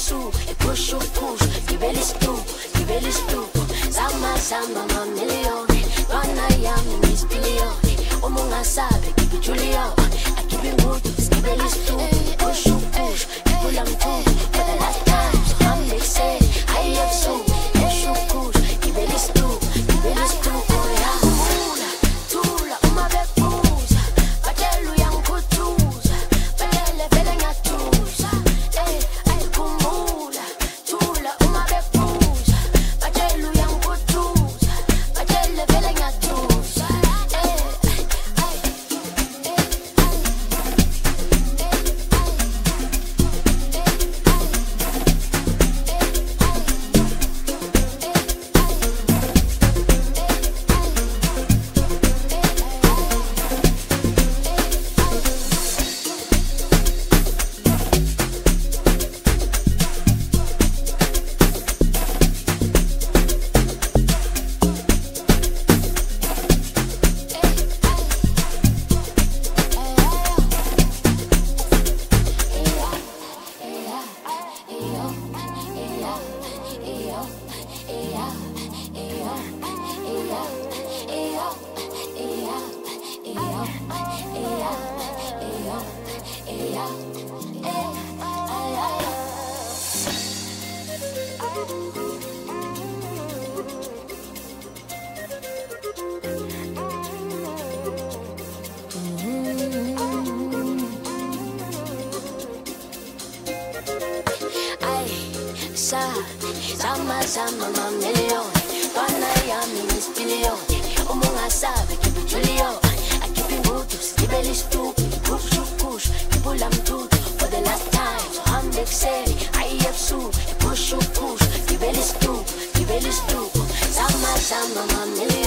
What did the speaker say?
su, e push, gibeli stu, sama mamilioni, donna yami mispilioni, umunga sabe, kibi Julio, akibi ngutu, gibeli stu, push, kibulam tu, for the last time, so I'm like say, I have su, push, gibeli stu, oh yeah. Tula, umabe puza, batelu yang kutuza, batele vele ngatuza, ay kumula, tula, umabe puza, batelu yang kutuza, batele vele ngatuza, sama mamilioni, donna yami mispilioni, umunga sabe, kibi Julio, akibi ngutu, gibeli stu, push, kibulam tutu, for the last time, so I'm like say, I have su, push, gibeli stu, sama mamilioni.